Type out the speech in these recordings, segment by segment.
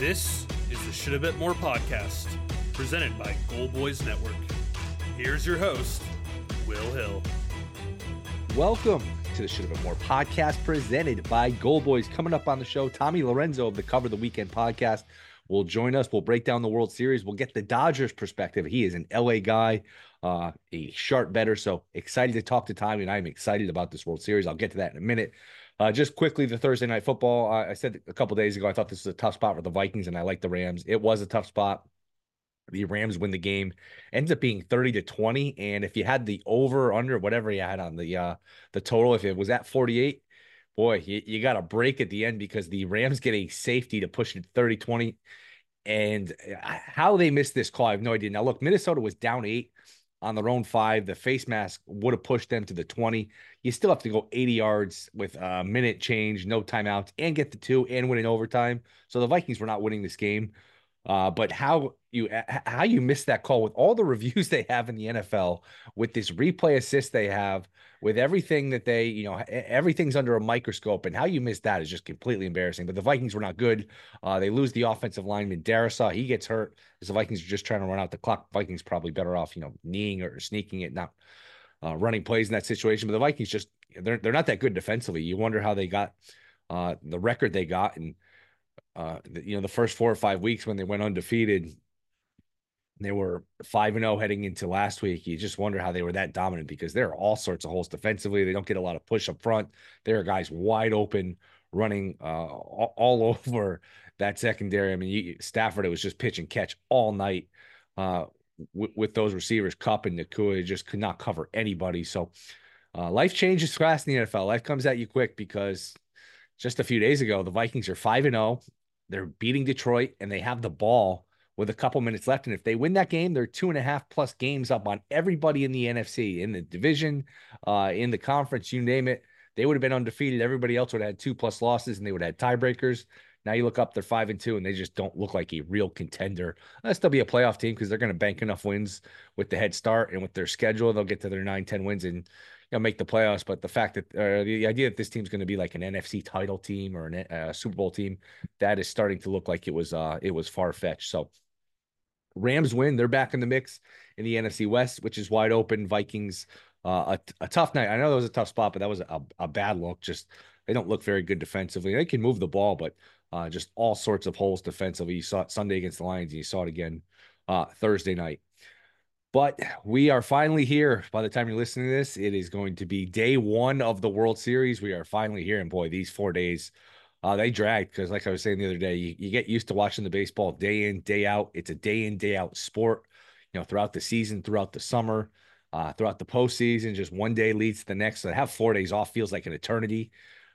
This is the Should a Bit More podcast, presented by Goal Boys Network. Here's your host, Will Hill. Welcome to the Should a Bit More podcast, presented by Goal Boys. Coming up on the show, Tommy Lorenzo of the Cover the Weekend podcast will join us. We'll break down the World Series. We'll get the Dodgers perspective. He is an LA guy, a sharp bettor. So excited to talk to Tommy, and I'm excited about this World Series. I'll get to that in a minute. Just quickly, the Thursday night football. I said a couple days ago, I thought this was a tough spot for the Vikings, and I like the Rams. It was a tough spot. The Rams win the game. Ends up being 30-20. And if you had the over or under, whatever you had on the total, if it was at 48, boy, you got a break at the end because the Rams get a safety to push it 30-20. And how they missed this call, I have no idea. Now, look, Minnesota was down 8 on their own 5. The face mask would have pushed them to the 20. You still have to go 80 yards with a minute change, no timeouts, and get the 2 and win in overtime. So the Vikings were not winning this game. But how you missed that call with all the reviews they have in the NFL, with this replay assist they have, with everything that they, everything's under a microscope, and how you missed that is just completely embarrassing. But the Vikings were not good. They lose the offensive lineman Darrisaw. He gets hurt as the Vikings are just trying to run out the clock. Vikings probably better off, kneeing or sneaking it, not running plays in that situation. But the Vikings just they're not that good defensively. You wonder how they got the record they got, and the first 4 or 5 weeks when they went undefeated, they were 5-0 heading into last week. You just wonder how they were that dominant, because there are all sorts of holes defensively. They don't get a lot of push up front. There are guys wide open running all over that secondary. I mean, Stafford, it was just pitch and catch all night with those receivers, Kupp and Nakua, just could not cover anybody. So life changes fast in the NFL. Life comes at you quick, because just a few days ago, the Vikings are 5-0. They're beating Detroit, and they have the ball with a couple minutes left. And if they win that game, they're 2.5+ games up on everybody in the NFC, in the division, in the conference, you name it. They would have been undefeated. Everybody else would have had 2+ losses, and they would have had tiebreakers. Now you look up, they're 5-2, and they just don't look like a real contender. They'll still be a playoff team because they're going to bank enough wins with the head start, and with their schedule, they'll get to their 9-10 wins and make the playoffs. But the fact that the idea that this team's going to be like an NFC title team or a Super Bowl team, that is starting to look like it was far-fetched. So Rams win. They're back in the mix in the NFC West, which is wide open. Vikings, a tough night. I know that was a tough spot, but that was a bad look. Just they don't look very good defensively. They can move the ball, but just all sorts of holes defensively. You saw it Sunday against the Lions, and you saw it again Thursday night. But we are finally here. By the time you're listening to this, it is going to be day 1 of the World Series. We are finally here. And boy, these 4 days, they dragged, because like I was saying the other day, you get used to watching the baseball day in, day out. It's a day in, day out sport, throughout the season, throughout the summer, throughout the postseason. Just one day leads to the next. So to have 4 days off feels like an eternity.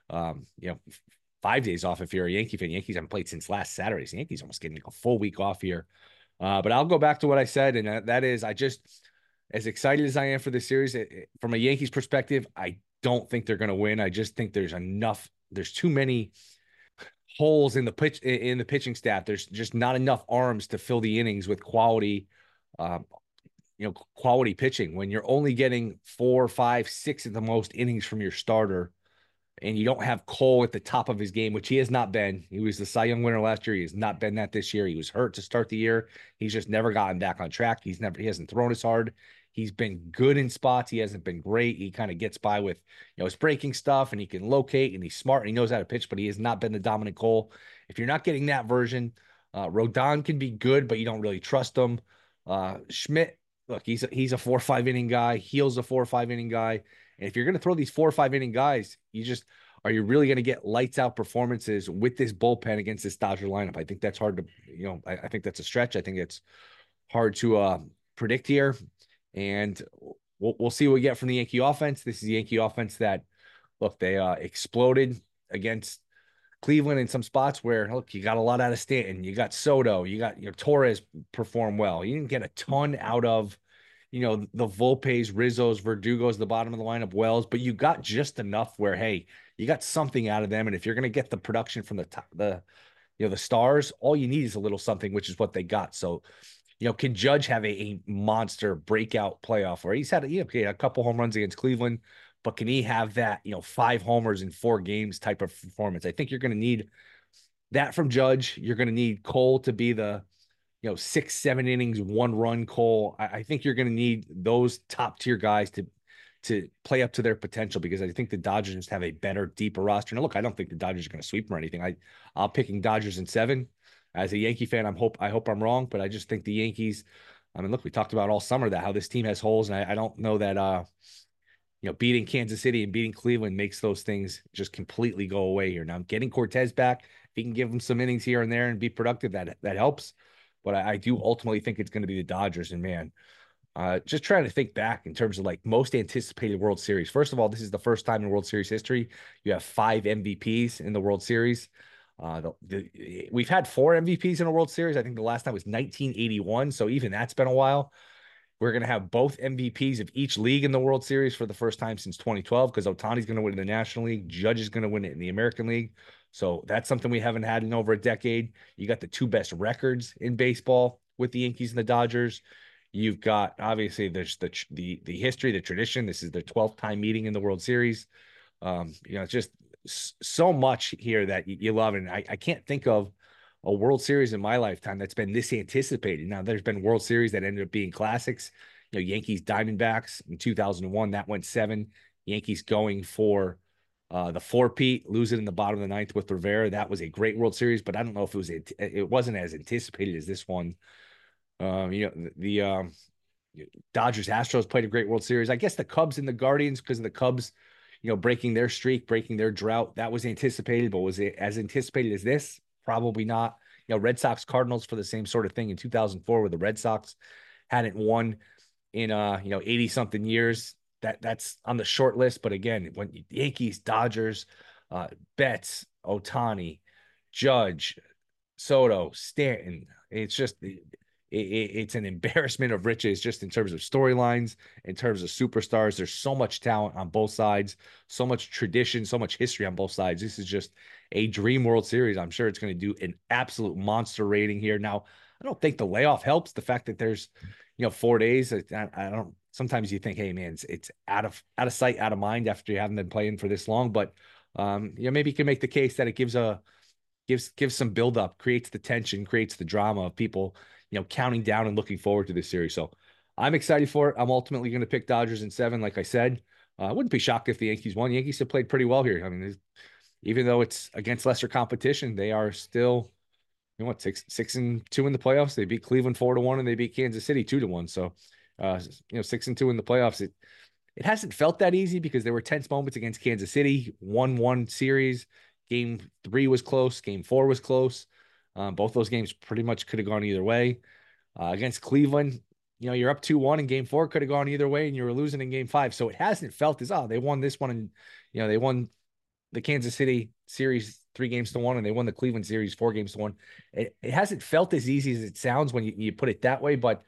5 days off if you're a Yankee fan. Yankees haven't played since last Saturday. So Yankees almost getting a full week off here. But I'll go back to what I said, and that is, I just, as excited as I am for this series, from a Yankees perspective, I don't think they're going to win. I just think there's too many holes in the pitching staff. There's just not enough arms to fill the innings with quality pitching. When you're only getting 4, 5, 6 at the most innings from your starter, and you don't have Cole at the top of his game, which he has not been. He was the Cy Young winner last year. He has not been that this year. He was hurt to start the year. He's just never gotten back on track. He hasn't thrown as hard. He's been good in spots. He hasn't been great. He kind of gets by with, his breaking stuff, and he can locate, and he's smart, and he knows how to pitch, but he has not been the dominant Cole. If you're not getting that version, Rodon can be good, but you don't really trust him. Schmidt, look, he's a 4 or 5 inning guy. Heal's a 4 or 5 inning guy. And if you're going to throw these 4 or 5 inning guys, are you really going to get lights out performances with this bullpen against this Dodger lineup? I think that's hard to, I think that's a stretch. I think it's hard to predict here. And we'll see what we get from the Yankee offense. This is the Yankee offense that, look, they exploded against Cleveland in some spots where, look, you got a lot out of Stanton. You got Soto. You got Torres performed well. You didn't get a ton out of, the Volpes, Rizzos, Verdugos, the bottom of the lineup, Wells, but you got just enough where, hey, you got something out of them. And if you're going to get the production from the top, the stars, all you need is a little something, which is what they got. So, can Judge have a monster breakout playoff where he's had a couple home runs against Cleveland, but can he have that, 5 homers in 4 games type of performance? I think you're going to need that from Judge. You're going to need Cole to be the, 6, 7 innings, 1 run Cole. I think you're going to need those top tier guys to play up to their potential, because I think the Dodgers just have a better, deeper roster. Now, look, I don't think the Dodgers are going to sweep them or anything. I'm picking Dodgers in 7. As a Yankee fan, I hope I'm wrong, but I just think the Yankees. I mean, look, we talked about all summer that how this team has holes, and I don't know that beating Kansas City and beating Cleveland makes those things just completely go away here. Now, getting Cortez back, if he can give him some innings here and there and be productive, that helps. But I do ultimately think it's going to be the Dodgers. And man, just trying to think back in terms of like most anticipated World Series. First of all, this is the first time in World Series history you have 5 MVPs in the World Series. We've had 4 MVPs in a World Series. I think the last time was 1981. So even that's been a while. We're going to have both MVPs of each league in the World Series for the first time since 2012, because Ohtani's going to win in the National League. Judge is going to win it in the American League. So that's something we haven't had in over a decade. You got the 2 best records in baseball with the Yankees and the Dodgers. You've got, obviously, there's the history, the tradition. This is their 12th time meeting in the World Series. It's just so much here that you love. And I can't think of a World Series in my lifetime that's been this anticipated. Now, there's been World Series that ended up being classics. Yankees Diamondbacks in 2001, that went 7. Yankees going for the 4-peat, lose it in the bottom of the 9th with Rivera. That was a great World Series, but I don't know if it wasn't as anticipated as this one. The Dodgers Astros played a great World Series. I guess the Cubs and the Guardians, because of the Cubs, breaking their streak, breaking their drought, that was anticipated. But was it as anticipated as this? Probably not. Red Sox Cardinals for the same sort of thing in 2004, where the Red Sox hadn't won in 80 something years. That's on the short list. But again, when Yankees, Dodgers, Betts, Ohtani, Judge, Soto, Stanton, it's just it's an embarrassment of riches, just in terms of storylines, in terms of superstars. There's so much talent on both sides, so much tradition, so much history on both sides. This is just a dream World Series. I'm sure it's going to do an absolute monster rating here. Now, I don't think the layoff helps. The fact that there's 4 days, I don't. Sometimes you think, hey man, it's out of sight, out of mind after you haven't been playing for this long. But maybe you can make the case that it gives some buildup, creates the tension, creates the drama of people counting down and looking forward to this series. So I'm excited for it. I'm ultimately going to pick Dodgers in 7, like I said. I wouldn't be shocked if the Yankees won. The Yankees have played pretty well here. I mean, even though it's against lesser competition, they are still, 6-2 in the playoffs. They beat Cleveland 4-1, and they beat Kansas City 2-1. So, 6-2 in the playoffs. It hasn't felt that easy, because there were tense moments against Kansas City, 1-1 series. Game 3 was close. Game 4 was close. Both those games pretty much could have gone either way. Against Cleveland, you're up 2-1, and Game 4 could have gone either way, and you were losing in Game 5. So it hasn't felt as, they won this one, and they won the Kansas City series 3-1, and they won the Cleveland series 4-1. It hasn't felt as easy as it sounds when you put it that way, but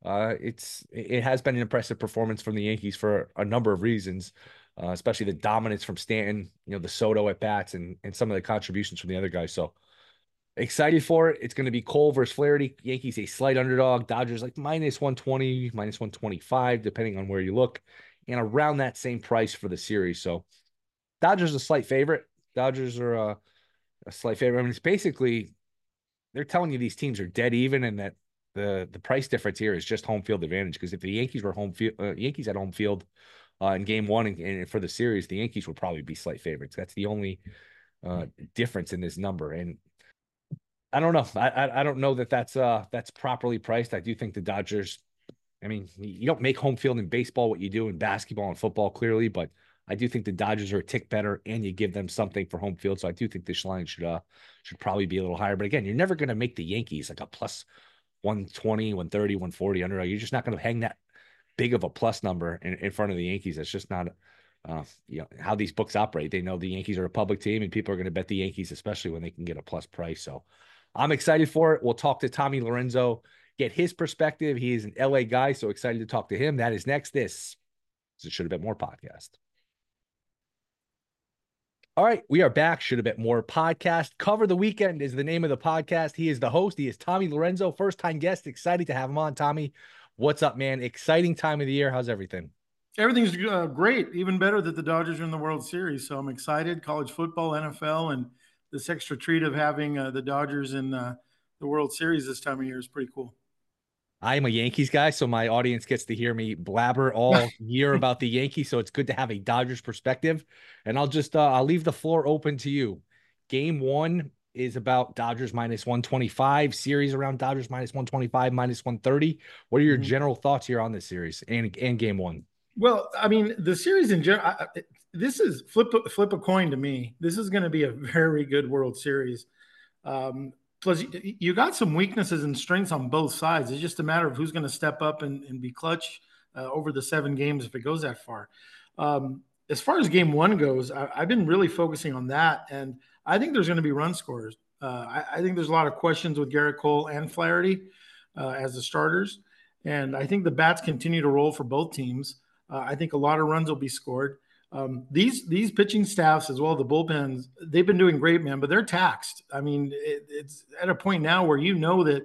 it has been an impressive performance from the Yankees for a number of reasons, especially the dominance from Stanton, the Soto at bats, and some of the contributions from the other guys. So excited for it. It's going to be Cole versus Flaherty. Yankees a slight underdog. Dodgers like -120, -125, depending on where you look, and around that same price for the series. So Dodgers a slight favorite. Dodgers are a slight favorite. I mean, it's basically, they're telling you these teams are dead even, and that the price difference here is just home field advantage. Because if the Yankees were Yankees had home field in Game 1 and for the series, the Yankees would probably be slight favorites. That's the only difference in this number. And I don't know. I don't know that that's properly priced. I do think the Dodgers. I mean, you don't make home field in baseball what you do in basketball and football, clearly, but I do think the Dodgers are a tick better, and you give them something for home field. So I do think this line should probably be a little higher. But again, you're never going to make the Yankees like a plus 120, 130, 140 under. You're just not going to hang that big of a plus number in front of the Yankees. That's just not how these books operate. They know the Yankees are a public team, and people are going to bet the Yankees, especially when they can get a plus price. So I'm excited for it. We'll talk to Tommy Lorenzo, get his perspective. He is an LA guy, so excited to talk to him. That is next. This is a Should Have Bet More podcast. All right, we are back. Should Have Bet More podcast. Cover the Weekend is the name of the podcast. He is the host. He is Tommy Lorenzo, first-time guest. Excited to have him on. Tommy, what's up, man? Exciting time of the year. How's everything? Everything's great. Even better that the Dodgers are in the World Series. So I'm excited. College football, NFL, and this extra treat of having the Dodgers in the World Series this time of year is pretty cool. I am a Yankees guy, so my audience gets to hear me blabber all year about the Yankees. So it's good to have a Dodgers perspective. And I'll leave the floor open to you. Game one is about Dodgers minus 125, series around Dodgers minus 125, minus 130. What are your general thoughts here on this series and game one? Well, I mean, the series in general, this is flip a coin to me. This is going to be a very good World Series. Plus, you got some weaknesses and strengths on both sides. It's just a matter of who's going to step up and be clutch over the 7 games if it goes that far. As far as game one goes, I've been really focusing on that, and I think there's going to be run scorers. I think there's a lot of questions with Garrett Cole and Flaherty as the starters, and I think the bats continue to roll for both teams. I think a lot of runs will be scored. These pitching staffs as well, the bullpens, they've been doing great, man, but they're taxed. I mean, it's at a point now where that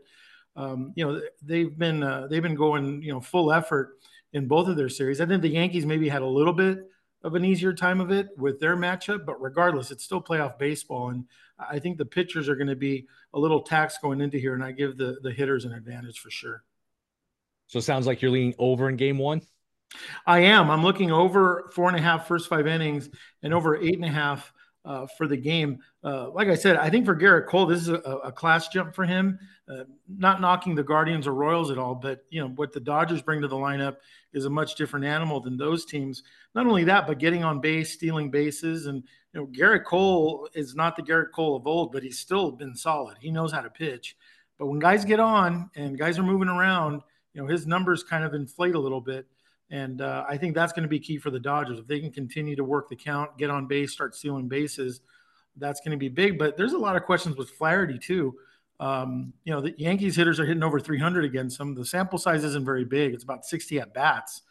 they've been going full effort in both of their series. I think the Yankees maybe had a little bit of an easier time of it with their matchup, but regardless, it's still playoff baseball, and I think the pitchers are going to be a little taxed going into here, and I give the hitters an advantage for sure. So it sounds like you're leaning over in game one. I am. I'm looking over 4.5 first 5 innings and over 8.5 for the game. Like I said, I think for Garrett Cole, this is a class jump for him. Not knocking the Guardians or Royals at all, but what the Dodgers bring to the lineup is a much different animal than those teams. Not only that, but getting on base, stealing bases, and Garrett Cole is not the Garrett Cole of old, but he's still been solid. He knows how to pitch. But when guys get on and guys are moving around, his numbers kind of inflate a little bit. And I think that's going to be key for the Dodgers. If they can continue to work the count, get on base, start stealing bases, that's going to be big. But there's a lot of questions with Flaherty too. The Yankees hitters are hitting over 300 against them. The sample size isn't very big. It's about 60 at bats.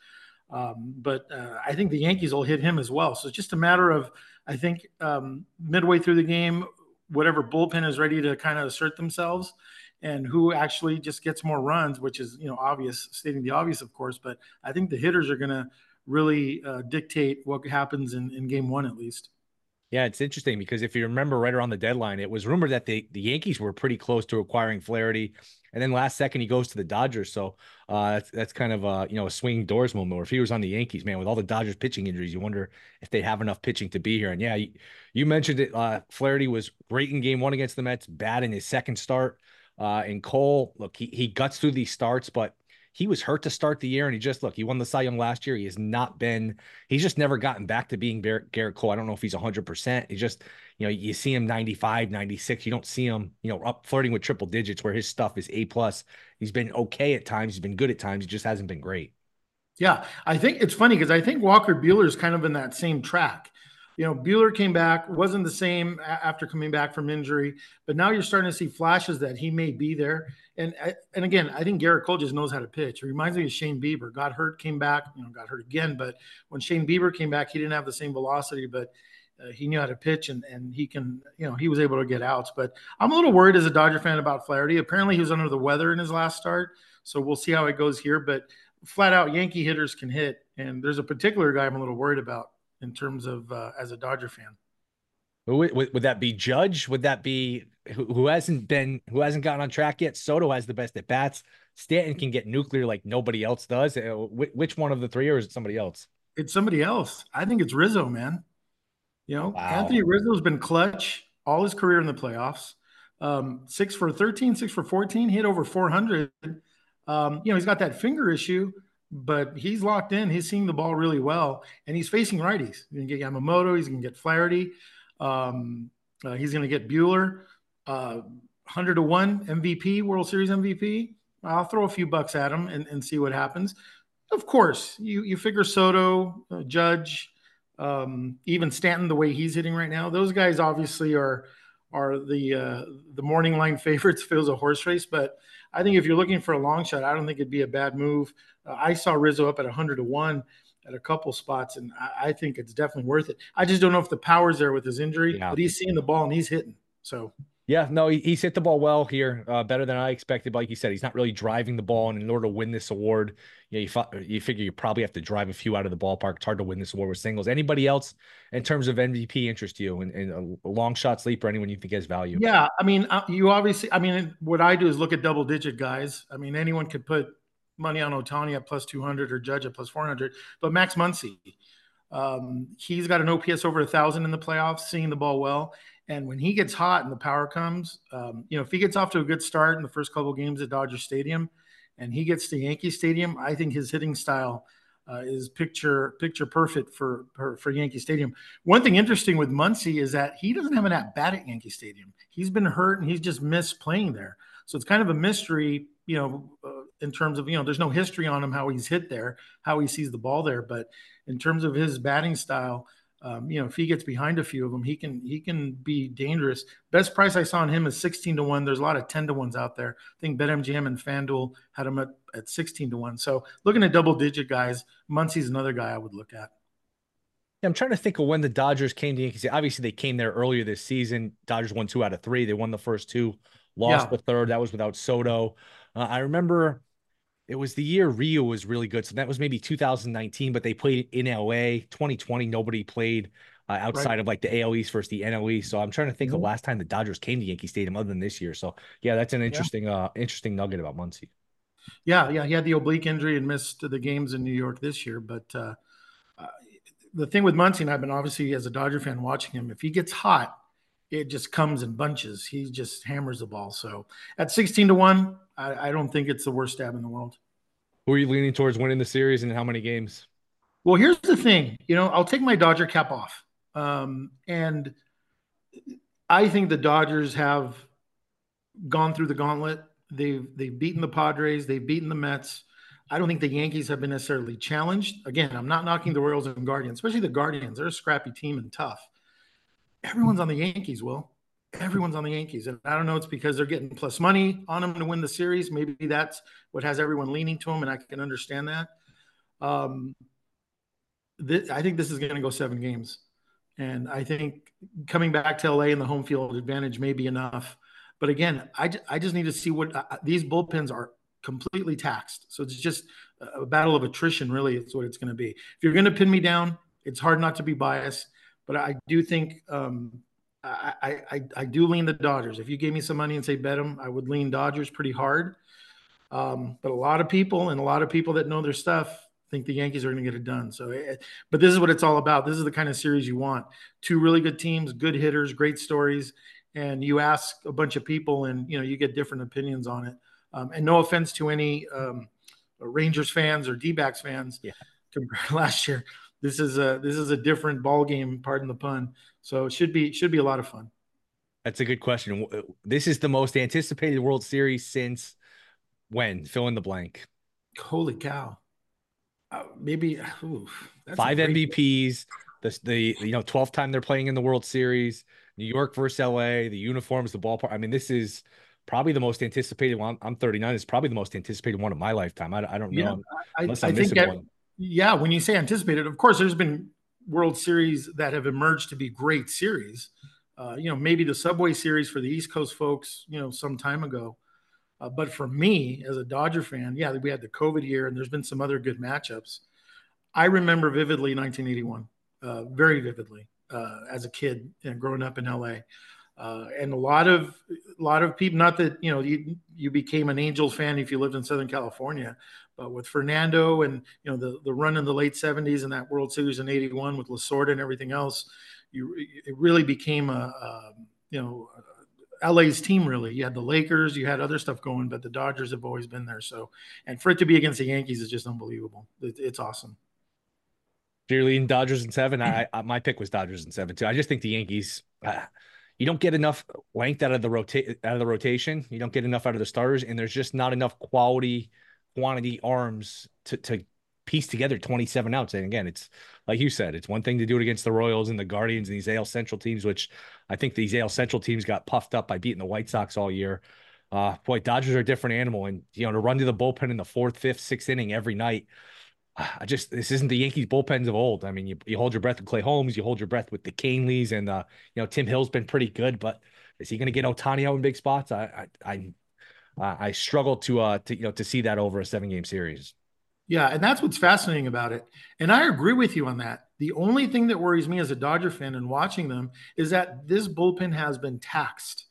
But I think the Yankees will hit him as well. So it's just a matter of, I think, midway through the game, whatever bullpen is ready to kind of assert themselves and who actually just gets more runs, which is, obvious, stating the obvious, of course. But I think the hitters are going to really dictate what happens in game one, at least. Yeah, it's interesting because if you remember right around the deadline, it was rumored that the Yankees were pretty close to acquiring Flaherty. And then last second, he goes to the Dodgers. So that's kind of a swinging doors moment. Or if he was on the Yankees, man, with all the Dodgers pitching injuries, you wonder if they have enough pitching to be here. And yeah, you mentioned it. Flaherty was great in game one against the Mets, bad in his second start. And Cole, look, he guts through these starts, but he was hurt to start the year. And he won the Cy Young last year. He's just never gotten back to being Garrett Cole. I don't know if he's 100%. He just, you see him 95, 96. You don't see him, up flirting with triple digits where his stuff is A+. He's been okay at times. He's been good at times. He just hasn't been great. Yeah. I think it's funny because I think Walker Buehler is kind of in that same track. Buehler came back, wasn't the same after coming back from injury, but now you're starting to see flashes that he may be there. And again, I think Garrett Cole just knows how to pitch. It reminds me of Shane Bieber. Got hurt, came back, got hurt again. But when Shane Bieber came back, he didn't have the same velocity, but he knew how to pitch and he can, he was able to get outs. But I'm a little worried as a Dodger fan about Flaherty. Apparently he was under the weather in his last start. So we'll see how it goes here. But flat out Yankee hitters can hit. And there's a particular guy I'm a little worried about in terms of as a Dodger fan. Would that be Judge? Would that be who hasn't gotten on track yet? Soto has the best at bats. Stanton can get nuclear like nobody else does. Which one of the three, or is it somebody else? It's somebody else. I think it's Rizzo, man. Wow. Anthony Rizzo's been clutch all his career in the playoffs. 6 for 13, 6 for 14, hit over 400. He's got that finger issue, but he's locked in. He's seeing the ball really well, and he's facing righties. He's going to get Yamamoto. He's going to get Flaherty. He's going to get Buehler. 100-1 MVP, World Series MVP. I'll throw a few bucks at him and see what happens. Of course, you figure Soto, Judge, even Stanton, the way he's hitting right now. Those guys obviously are the morning line favorites if it was a horse race, but I think if you're looking for a long shot, I don't think it'd be a bad move. I saw Rizzo up at 100-1 at a couple spots, and I think it's definitely worth it. I just don't know if the power's there with his injury, but he's seeing the ball and he's hitting. So Yeah, no, he's hit the ball well here, better than I expected. But like you said, he's not really driving the ball, and in order to win this award, you figure you probably have to drive a few out of the ballpark. It's hard to win this award with singles. Anybody else in terms of MVP interest you, and a long shot sleeper, anyone you think has value? Yeah, I mean, you obviously. I mean, what I do is look at double digit guys. I mean, anyone could put money on Ohtani at plus 200 or Judge at plus 400, but Max Muncy, he's got an OPS over 1,000 in the playoffs, seeing the ball well. And when he gets hot and the power comes, if he gets off to a good start in the first couple of games at Dodger Stadium, and he gets to Yankee Stadium, I think his hitting style is picture perfect for Yankee Stadium. One thing interesting with Muncy is that he doesn't have an at bat at Yankee Stadium. He's been hurt and he's just missed playing there. So it's kind of a mystery, in terms of, there's no history on him, how he's hit there, how he sees the ball there. But in terms of his batting style, if he gets behind a few of them, he can be dangerous. Best price I saw on him is 16-1. There's a lot of 10-1s out there. I think BetMGM and FanDuel had him at 16-1. So looking at double digit guys, Muncy's another guy I would look at. Yeah, I'm trying to think of when the Dodgers came to Yankees. Obviously, they came there earlier this season. Dodgers won 2 out of 3. They won the first 2, lost the third. That was without Soto. I remember it was the year Rio was really good. So that was maybe 2019, but they played in LA. 2020, nobody played outside of like the AL East versus the NL East. So I'm trying to think the last time the Dodgers came to Yankee Stadium other than this year. So yeah, that's an interesting nugget about Muncy. Yeah. He had the oblique injury and missed the games in New York this year. But the thing with Muncy, and I've been obviously as a Dodger fan watching him, if he gets hot, it just comes in bunches. He just hammers the ball. So at 16-1, I don't think it's the worst stab in the world. Who are you leaning towards winning the series and how many games? Well, here's the thing. I'll take my Dodger cap off. And I think the Dodgers have gone through the gauntlet. They've beaten the Padres. They've beaten the Mets. I don't think the Yankees have been necessarily challenged. Again, I'm not knocking the Royals and Guardians, especially the Guardians. They're a scrappy team and tough. Everyone's on the Yankees, Will. Everyone's on the Yankees. And I don't know, it's because they're getting plus money on them to win the series. Maybe that's what has everyone leaning to them, and I can understand that. I think this is going to go 7 games. And I think coming back to LA and the home field advantage may be enough. But again, I just need to see what these bullpens are completely taxed. So it's just a battle of attrition, really. It's what it's going to be. If you're going to pin me down, it's hard not to be biased. But I do think I do lean the Dodgers. If you gave me some money and say bet them, I would lean Dodgers pretty hard. But a lot of people that know their stuff think the Yankees are going to get it done. So, but this is what it's all about. This is the kind of series you want. 2 really good teams, good hitters, great stories. And you ask a bunch of people and, you get different opinions on it. And no offense to any Rangers fans or D-backs fans compared to last year. This is a different ball game, pardon the pun. So it should be a lot of fun. That's a good question. This is the most anticipated World Series since when? Fill in the blank. Holy cow. Maybe 5 MVPs. The 12th time they're playing in the World Series. New York versus LA. The uniforms, the ballpark. I mean, this is probably the most anticipated one. I'm 39. It's probably the most anticipated one of my lifetime. I don't know. Unless I'm missing one. Yeah, when you say anticipated, of course, there's been World Series that have emerged to be great series. Maybe the Subway Series for the East Coast folks, some time ago. But for me, as a Dodger fan, we had the COVID year, and there's been some other good matchups. I remember vividly 1981, very vividly, as a kid and growing up in LA. And a lot of people, not that, you became an Angels fan if you lived in Southern California, but with Fernando and, the run in the late 70s and that World Series in 81 with Lasorda and everything else, it really became LA's team, really. You had the Lakers, you had other stuff going, but the Dodgers have always been there. So, and for it to be against the Yankees is just unbelievable. It's awesome. You're leading Dodgers in 7. My pick was Dodgers in 7 too. I just think the Yankees, you don't get enough length out of the rotation. You don't get enough out of the starters, and there's just not enough quantity arms to piece together 27 outs. And again, it's like you said, it's one thing to do it against the Royals and the Guardians and these AL Central teams, which I think these AL Central teams got puffed up by beating the White Sox all year. Dodgers are a different animal, and to run to the bullpen in the 4th, 5th, 6th inning every night. This isn't the Yankees bullpens of old. I mean, you hold your breath with Clay Holmes, you hold your breath with the Caneleys, and Tim Hill's been pretty good, but Is he going to get Ohtani out in big spots? I struggle to see that over a 7-game series. Yeah, and that's what's fascinating about it. And I agree with you on that. The only thing that worries me as a Dodger fan and watching them is that this bullpen has been taxed.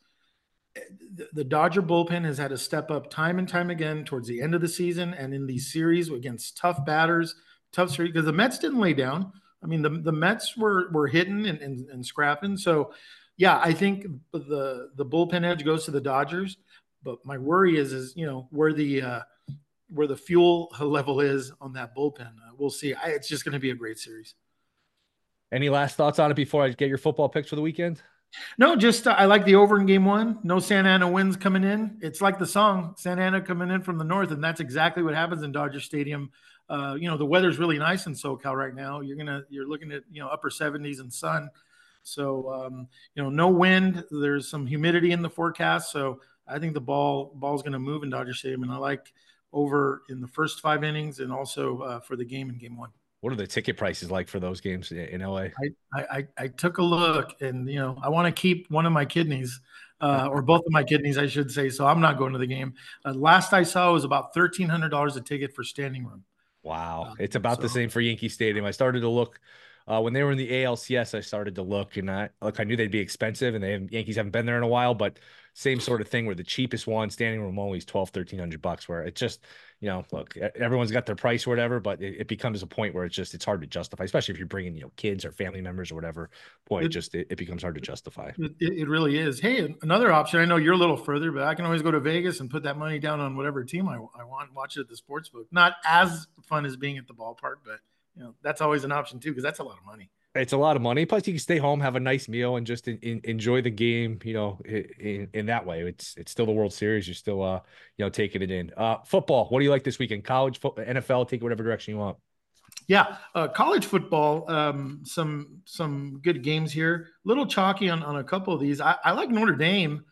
The Dodger bullpen has had to step up time and time again towards the end of the season and in these series against tough batters, tough series, because the Mets didn't lay down. I mean, the Mets were hitting and scrapping. So, yeah, I think the bullpen edge goes to the Dodgers. But my worry is where the fuel level is on that bullpen. We'll see. It's just going to be a great series. Any last thoughts on it before I get your football picks for the weekend? No, just I like the over in game 1. No Santa Ana winds coming in. It's like the song Santa Ana coming in from the north, and that's exactly what happens in Dodger Stadium. The weather's really nice in SoCal right now. You're looking at upper 70s and sun. So no wind. There's some humidity in the forecast. So I think the ball's going to move in Dodger Stadium, and I like over in the first 5 innings and also for the game in game 1. What are the ticket prices like for those games in LA? I took a look, and I want to keep one of my kidneys, or both of my kidneys, I should say. So I'm not going to the game. Last I saw was about $1,300 a ticket for standing room. Wow, it's about the same for Yankee Stadium. I started to look when they were in the ALCS. I started to look, and I knew they'd be expensive, and Yankees haven't been there in a while. But same sort of thing where the cheapest one, standing room only, is $1,200-$1,300. Where it just look, everyone's got their price or whatever, but it becomes a point where it's hard to justify, especially if you're bringing kids or family members or whatever. Boy, it becomes hard to justify. It really is. Hey, another option. I know you're a little further, but I can always go to Vegas and put that money down on whatever team I want and watch it at the sports book. Not as fun as being at the ballpark, but that's always an option too, because that's a lot of money. It's a lot of money. Plus, you can stay home, have a nice meal, and just enjoy the game. In that way, it's still the World Series. You're still taking it in. Football. What do you like this weekend? College, football, NFL. Take it whatever direction you want. Yeah, college football. Some good games here. A little chalky on a couple of these. I like Notre Dame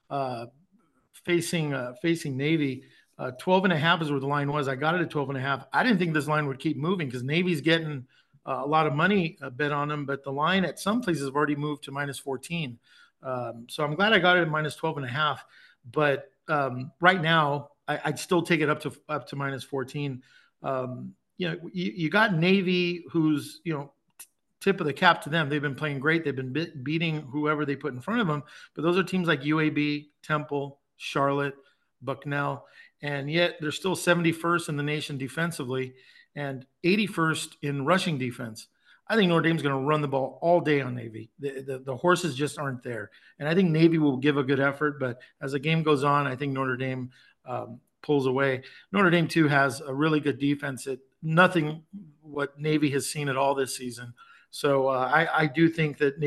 facing Navy. 12.5 is where the line was. I got it at 12.5. I didn't think this line would keep moving because Navy's getting a lot of money bet on them, but the line at some places have already moved to -14. So I'm glad I got it at -12.5. But right now, I'd still take it up to -14. You got Navy, who's tip of the cap to them. They've been playing great. They've been beating whoever they put in front of them. But those are teams like UAB, Temple, Charlotte, Bucknell, and yet they're still 71st in the nation defensively and 81st in rushing defense. I think Notre Dame's going to run the ball all day on Navy. The horses just aren't there. And I think Navy will give a good effort, but as the game goes on, I think Notre Dame pulls away. Notre Dame, too, has a really good defense. Nothing what Navy has seen at all this season. So I do think that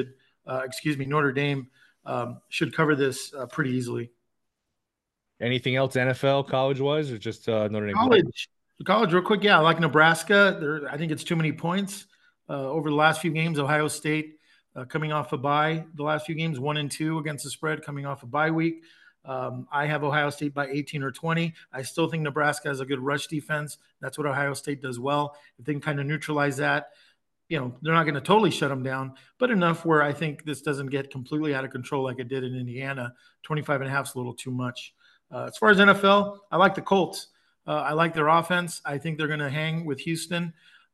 Notre Dame should cover this pretty easily. Anything else NFL college-wise, or just Notre Dame? College, real quick. Yeah, I like Nebraska. I think it's too many points over the last few games. Ohio State coming off a bye. The last few games, 1-2 against the spread, coming off a bye week. I have Ohio State by 18 or 20. I still think Nebraska has a good rush defense. That's what Ohio State does well. If they can kind of neutralize that, they're not going to totally shut them down, but enough where I think this doesn't get completely out of control like it did in Indiana. 25.5 is a little too much. As far as NFL, I like the Colts. I like their offense. I think they're going to hang with Houston.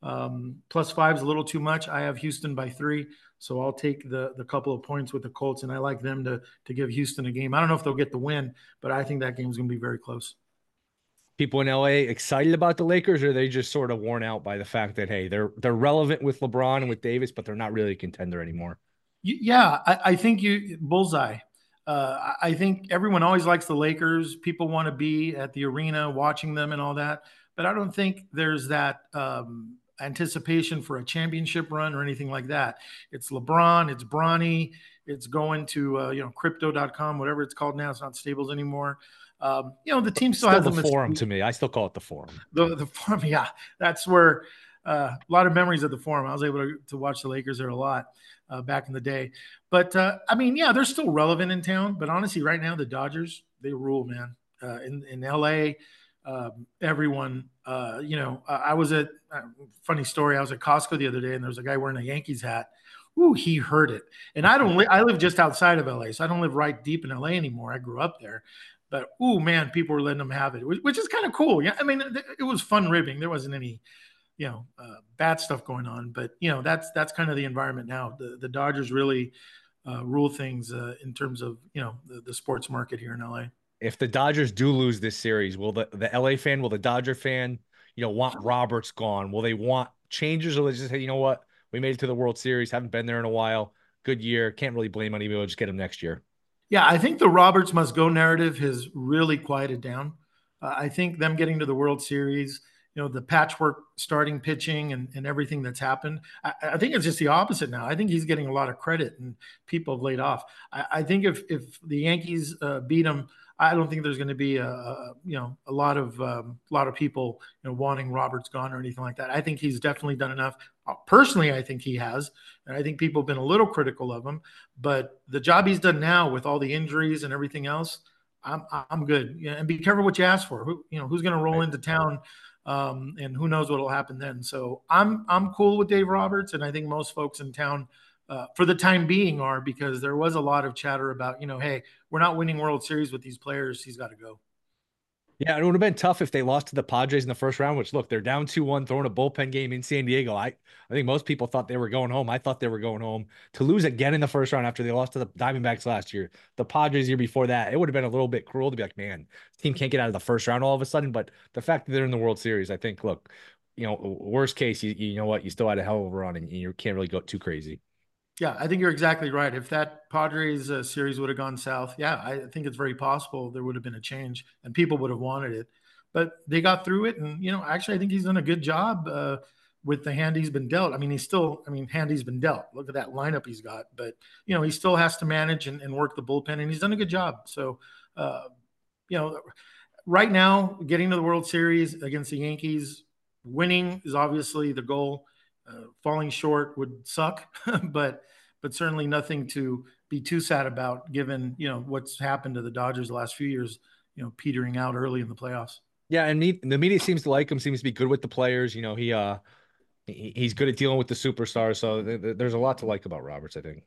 +5 is a little too much. I have Houston by 3, so I'll take the couple of points with the Colts, and I like them to give Houston a game. I don't know if they'll get the win, but I think that game's going to be very close. People in LA excited about the Lakers, or are they just sort of worn out by the fact that, hey, they're relevant with LeBron and with Davis, but they're not really a contender anymore? Yeah, I think bullseye. I think everyone always likes the Lakers. People want to be at the arena watching them and all that. But I don't think there's that anticipation for a championship run or anything like that. It's LeBron, it's Bronny, it's going to crypto.com, whatever it's called now. It's not Stables anymore. The team still has the forum to me. I still call it the forum. The forum, yeah. That's where a lot of memories of the forum. I was able to watch the Lakers there a lot back in the day. But, they're still relevant in town. But honestly, right now, the Dodgers, they rule, man. In L.A., everyone, I was at funny story. I was at Costco the other day, and there was a guy wearing a Yankees hat. ooh, he heard it. And I live just outside of LA, so I don't live right deep in LA anymore. I grew up there. But ooh, man, people were letting him have it, which is kind of cool. Yeah, I mean, it was fun ribbing. There wasn't any, bad stuff going on. But that's kind of the environment now. The Dodgers really rule things in terms of the sports market here in LA. If the Dodgers do lose this series, will the LA fan, will the Dodger fan, want Roberts gone? Will they want changes, or will they just say, you know what, we made it to the World Series, haven't been there in a while, good year, can't really blame anybody, we'll just get him next year? Yeah, I think the Roberts must go narrative has really quieted down. I think them getting to the World Series, the patchwork starting pitching and everything that's happened. I think it's just the opposite now. I think he's getting a lot of credit and people have laid off. I think if the Yankees beat him, I don't think there's going to be a lot of people wanting Roberts gone or anything like that. I think he's definitely done enough. Personally, I think he has, and I think people have been a little critical of him. But the job he's done now with all the injuries and everything else, I'm good. Yeah, and be careful what you ask for. Who's going to roll into town, and who knows what will happen then. So I'm cool with Dave Roberts, and I think most folks in town, for the time being, are, because there was a lot of chatter about hey, we're not winning World Series with these players. He's got to go. Yeah, it would have been tough if they lost to the Padres in the first round, which, look, they're down 2-1, throwing a bullpen game in San Diego. I think most people thought they were going home. I thought they were going home. To lose again in the first round after they lost to the Diamondbacks last year, the Padres year before that, it would have been a little bit cruel to be like, man, this team can't get out of the first round all of a sudden. But the fact that they're in the World Series, I think, look, worst case, you know what, you still had a hell of a run, and you can't really go too crazy. Yeah, I think you're exactly right. If that Padres series would have gone south, yeah, I think it's very possible there would have been a change and people would have wanted it. But they got through it, and actually, I think he's done a good job with the hand he's been dealt. I mean, hand he's been dealt. Look at that lineup he's got, but he still has to manage and work the bullpen, and he's done a good job. So, right now, getting to the World Series against the Yankees, winning is obviously the goal. Falling short would suck, but certainly nothing to be too sad about, given what's happened to the Dodgers the last few years. Petering out early in the playoffs. Yeah, and the media seems to like him. Seems to be good with the players. He's good at dealing with the superstars. So there's a lot to like about Roberts, I think.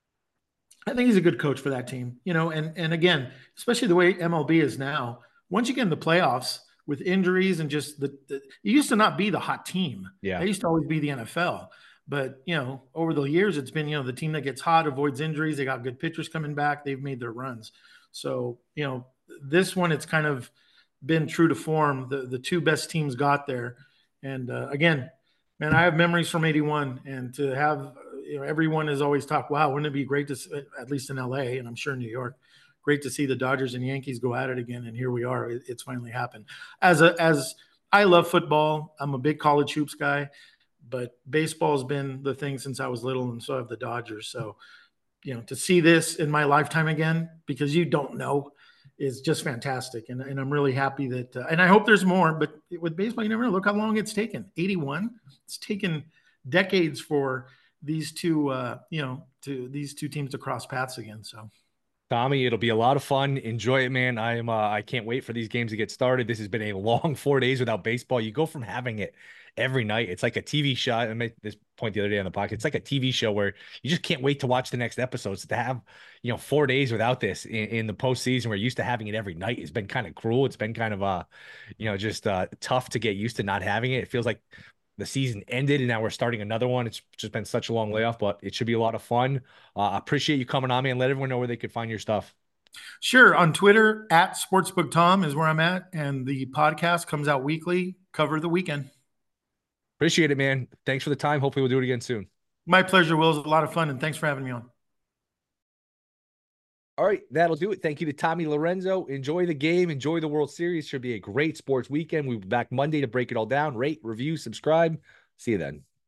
I think he's a good coach for that team. And again, especially the way MLB is now. Once you get in the playoffs, with injuries and just it used to not be the hot team. Yeah. It used to always be the NFL. But, over the years, it's been, the team that gets hot, avoids injuries. They got good pitchers coming back. They've made their runs. So, this one, it's kind of been true to form. The two best teams got there. And again, man, I have memories from 81. And to have, everyone has always talked, wow, wouldn't it be great to, at least in LA, and I'm sure New York, great to see the Dodgers and Yankees go at it again. And here we are. It's finally happened. As I love football, I'm a big college hoops guy, but baseball has been the thing since I was little, and so have the Dodgers. So, to see this in my lifetime again, because you don't know, is just fantastic. And I'm really happy that, and I hope there's more, but with baseball, you never know. Look how long it's taken. 81. It's taken decades for these two, these two teams to cross paths again. So, Tommy, it'll be a lot of fun. Enjoy it, man. I can't wait for these games to get started. This has been a long 4 days without baseball. You go from having it every night. It's like a TV show. I made this point the other day on the podcast. It's like a TV show where you just can't wait to watch the next episodes. To have, 4 days without this in the postseason, we're used to having it every night. It's been kind of cruel. It's been kind of just tough to get used to not having it. It feels like the season ended and now we're starting another one. It's just been such a long layoff, but it should be a lot of fun. Appreciate you coming on, man. Let everyone know where they could find your stuff. Sure. On Twitter, @SportsbookTom is where I'm at. And the podcast comes out weekly, cover the weekend. Appreciate it, man. Thanks for the time. Hopefully we'll do it again soon. My pleasure, Will. It was a lot of fun, and thanks for having me on. All right, that'll do it. Thank you to Tommy Lorenzo. Enjoy the game. Enjoy the World Series. Should be a great sports weekend. We'll be back Monday to break it all down. Rate, review, subscribe. See you then.